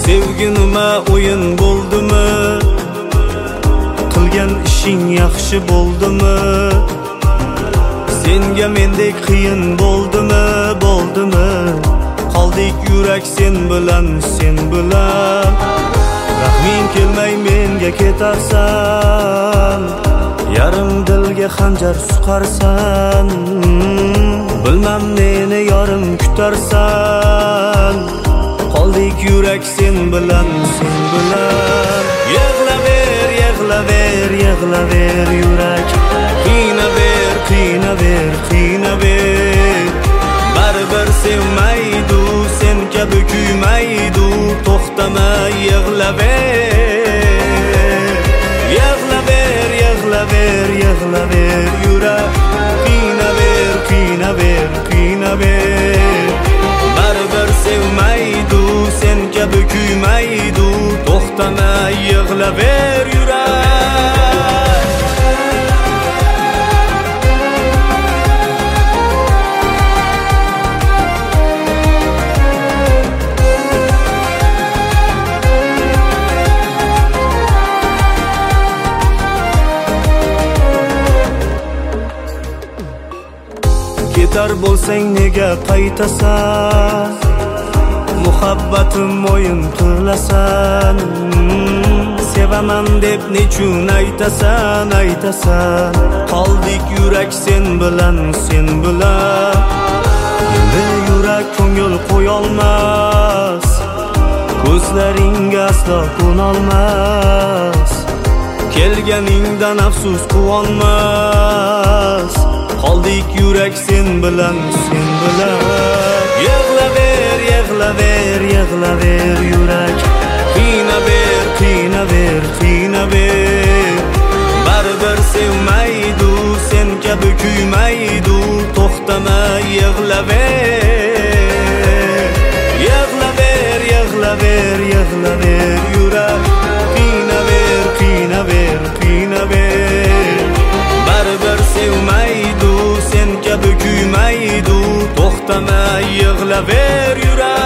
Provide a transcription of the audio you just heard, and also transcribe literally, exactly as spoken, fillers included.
Sevgi nima o'yin bo'ldimi? Qilgan ishing yaxshi bo'ldimi? Senga mendek qiyin bo'ldimi, bo'ldimi? Qoldik yurak sen bilan, sen bilan. Rahming kelmay menga ketarsan, yarim dilga xanjar suqarsan. Bilmam meni yorim kutarsan. Qoldik yurak sen bilan, sen bilan. Yig'laver, yig'laver, yig'laver yurak. Qiynaver, qiynaver, qiynaver. Baribir sevmaydi, sen kabi kuymaydi. To'xtamay yig'laver. Yig'laver, yig'laver, yig'laver yurak. Qiynaver, qiynaver, qiynaver. Baribir sevmaydi, sen kabi kuymaydi. To'xtamay yig'laver yurak. Ketar bo'lsang nega qaytasan? Muhabbatim o'yin qilasan. Sevaman deb nechun aytasan, aytasan. Qoldik yurak sen bilan, sen bilan. Endi yurak ko'ngil qo'yolmas, ko'zlaringga aslo ko'nolmas. Kelganingdan afsus quvonmas. Qoldik yurak sen bilan, sen bilan. Yig'laver, yig'laver, yig'laver yurak. Qiynaver, qiynaver, qiynaver. Baribir sevmaydi, sen kabi kuymaydi. To'xtamay yig'laver. Yig'laver, yig'laver, yig'laver yurak. Qiynaver, qiynaver, qiynaver. Baribir sevmaydi, sen kabi kuymaydi. To'xtamay yig'laver yurak.